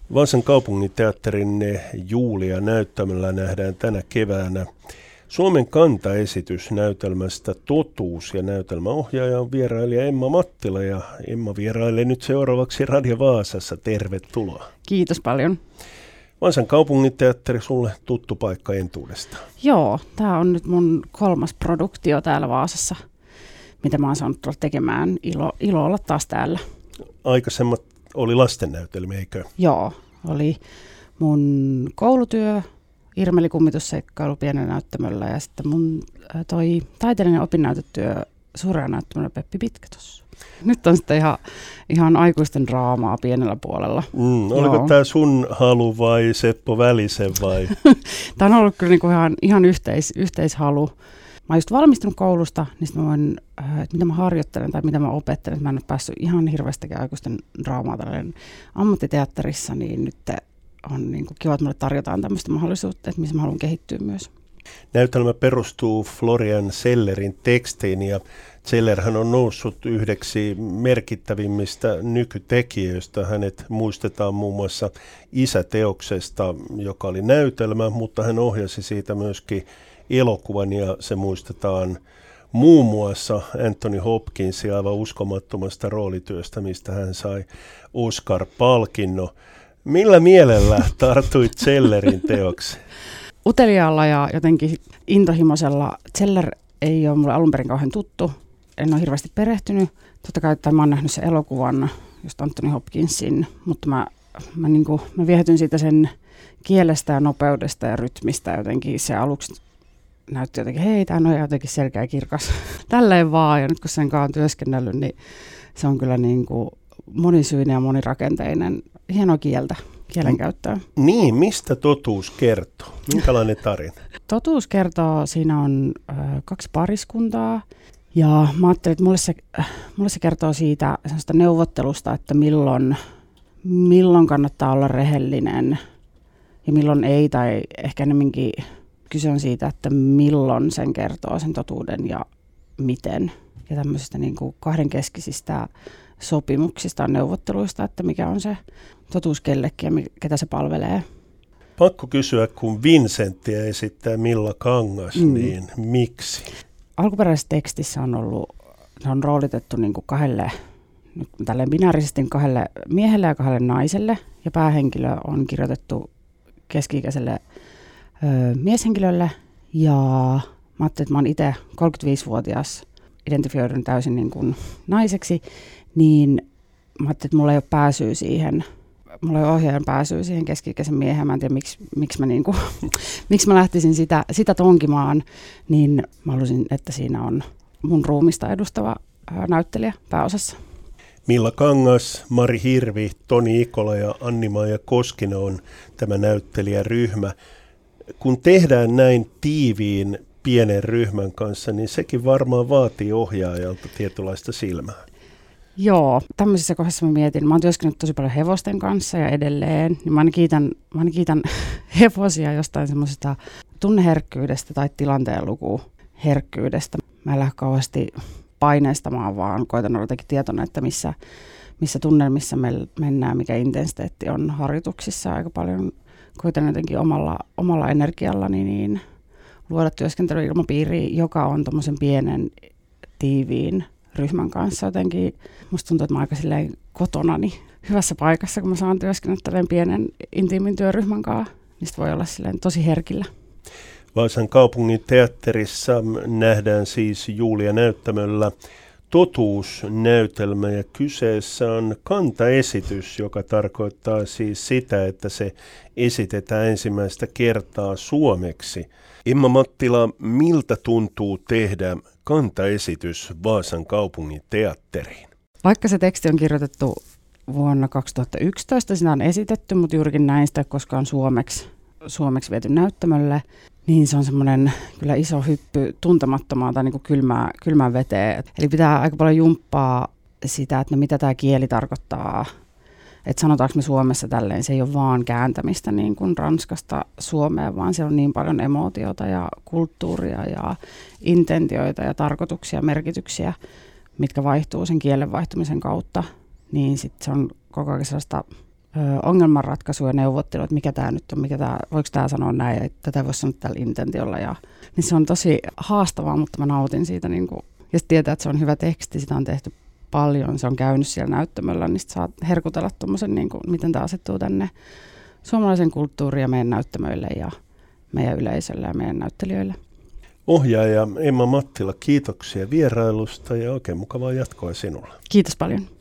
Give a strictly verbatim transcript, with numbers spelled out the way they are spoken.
Vaasan kaupunginteatterin Julia näyttämällä nähdään tänä keväänä Suomen kantaesitys näytelmästä Totuus, ja näytelmäohjaaja on vierailija Emma Mattila, ja Emma vierailee nyt seuraavaksi Radio Vaasassa. Tervetuloa. Kiitos paljon. Vaasan kaupunginteatteri, sulle tuttu paikka entuudestaan. Joo, tämä on nyt mun kolmas produktio täällä Vaasassa, mitä mä oon saanut tulla tekemään. Ilo, ilo olla taas täällä. Aikaisemmat oli lastennäytelmiä, eikö? Joo, oli mun koulutyö, Irmeli kummitusseikkailu pienellä näyttämöllä, ja sitten mun toi taiteellinen opinnäytetyö suurella näyttämöllä Peppi Pitkätos. Nyt on sitten ihan, ihan aikuisten draamaa pienellä puolella. Mm, oliko tämä sun halu vai Seppo Välisen vai? Tämä on ollut kyllä niinku ihan, ihan yhteis, yhteishalu. Mä oon just valmistunut koulusta, niin sitten mä voin, että mitä mä harjoittelen tai mitä mä opettelen, että mä en ole päässyt ihan hirveästikin aikuisten draamaa tällainen ammattiteatterissa, niin nyt on niin kuin kiva, että mulle tarjotaan tämmöistä mahdollisuutta, että missä mä haluan kehittyä myös. Näytelmä perustuu Florian Zellerin tekstiin, ja Zellerhän on noussut yhdeksi merkittävimmistä nykytekijöistä. Hänet muistetaan muun muassa Isä-teoksesta, joka oli näytelmä, mutta hän ohjasi siitä myöskin elokuvan, ja se muistetaan muun muassa Anthony Hopkinsin aivan uskomattomasta roolityöstä, mistä hän sai Oscar-palkinnon. Millä mielellä tartuit Zellerin teokseen? Uteliaalla ja jotenkin intohimoisella. Zeller ei ole mulle alun perin kauhean tuttu. En ole hirveästi perehtynyt. Totta kai että mä oon nähnyt sen elokuvan, just Anthony Hopkinsin, mutta mä, mä, niin kuin, mä viehätyn siitä sen kielestä ja nopeudesta ja rytmistä jotenkin. Se aluksi näytti jotenkin, hei, tämä on jotenkin selkeä kirkas. Tälleen vaan, ja nyt kun sen kanssa on työskennellyt, niin se on kyllä niin kuin monisyinen ja monirakenteinen. Hienoa kieltä, kielenkäyttöä. Niin, mistä Totuus kertoo? Minkälainen tarina? Totuus kertoo, siinä on ö, kaksi pariskuntaa. Ja mä ajattelin, että mulle se, äh, mulle se kertoo siitä sellaista neuvottelusta, että milloin, milloin kannattaa olla rehellinen ja milloin ei. Tai ehkä enemmänkin kyse on siitä, että milloin sen kertoo sen totuuden ja miten. Ja tämmöisistä niin kuin kahdenkeskisistä sopimuksista, neuvotteluista, että mikä on se totuus kellekin ja ketä se palvelee. Pakko kysyä, kun Vincenttiä esittää Milla Kangas, mm. niin miksi? Alkuperäisessä tekstissä on ollut, ne on roolitettu niin kuin kahdelle, nyt tälleen binäärisesti kahdelle miehelle ja kahdelle naiselle, ja päähenkilö on kirjoitettu keski-ikäiselle ö, mieshenkilölle, ja mä ajattelin, että mä oon itse kolmekymmentäviisivuotias, identifioidun täysin niin kuin naiseksi, niin mä ajattelin, että mulla ei ole pääsyä siihen, mulla ei ole ohjaajan pääsyä siihen keski-ikäisen miehen, mä en tiedä miksi, miksi, mä, niin kuin, miksi mä lähtisin sitä, sitä tonkimaan, niin mä halusin, että siinä on mun ruumista edustava ää, näyttelijä pääosassa. Milla Kangas, Mari Hirvi, Toni Ikola ja Anni-Maija Koskinen on tämä näyttelijäryhmä. Kun tehdään näin tiiviin pienen ryhmän kanssa, niin sekin varmaan vaatii ohjaajalta tietynlaista silmää. Joo, tämmöisessä kohdassa mä mietin, mä oon työskennellyt tosi paljon hevosten kanssa ja edelleen, niin mä aina kiitän, mä aina kiitän hevosia jostain semmoisesta tunneherkkyydestä tai tilanteenlukuherkkyydestä. Mä en lähde kauheasti paineistamaan, vaan koitan olla jotenkin tietoinen, että missä, missä tunnelmissa me mennään, mikä intensiteetti on harjoituksissa. Aika paljon koitan jotenkin omalla, omalla energiallani niin luoda työskentelyilmapiiriä, joka on tommosen pienen, tiiviin ryhmän kanssa jotenkin. Musta tuntuu, että mä aika silleen kotonani hyvässä paikassa, kun mä saan työskennellä tällainen pienen intiimin työryhmän kanssa. Niistä voi olla silleen tosi herkillä. Vaasan kaupungin teatterissa nähdään siis Julia näyttämöllä Totuus-näytelmä, ja kyseessä on kantaesitys, joka tarkoittaa siis sitä, että se esitetään ensimmäistä kertaa suomeksi. Emma Mattila, miltä tuntuu tehdä kantaesitys Vaasan kaupungin teatteriin? Vaikka se teksti on kirjoitettu vuonna kaksituhattayksitoista, sitä on esitetty, mutta juurikin näin sitä koskaan suomeksi, suomeksi viety näyttämölle, niin se on semmoinen kyllä iso hyppy tuntemattomaan tai niin kuin kylmää, kylmään veteen. Eli pitää aika paljon jumppaa sitä, että no mitä tämä kieli tarkoittaa. Että sanotaanko me Suomessa tälleen, se ei ole vaan kääntämistä niin kuin Ranskasta Suomeen, vaan siellä on niin paljon emootiota ja kulttuuria ja intentioita ja tarkoituksia, merkityksiä, mitkä vaihtuu sen kielen vaihtumisen kautta. Niin sitten se on koko ajan sellaista ongelmanratkaisu ja neuvottelu, että mikä tämä nyt on, mikä tää, voiko tämä sanoa näin, että tätä voisi sanoa tällä intentiolla. Ja, niin se on tosi haastavaa, mutta mä nautin siitä. Niin kuin, ja sitten tietää, että se on hyvä teksti, sitä on tehty paljon, se on käynyt siellä näyttämöllä, niin sitten saa herkutella tuommoisen, niin kuin, miten tämä asettuu tänne suomalaisen kulttuuriin ja meidän näyttämöille ja meidän yleisölle ja meidän näyttelijöille. Ohjaaja Emma Mattila, kiitoksia vierailusta ja oikein mukavaa jatkoa sinulle. Kiitos paljon.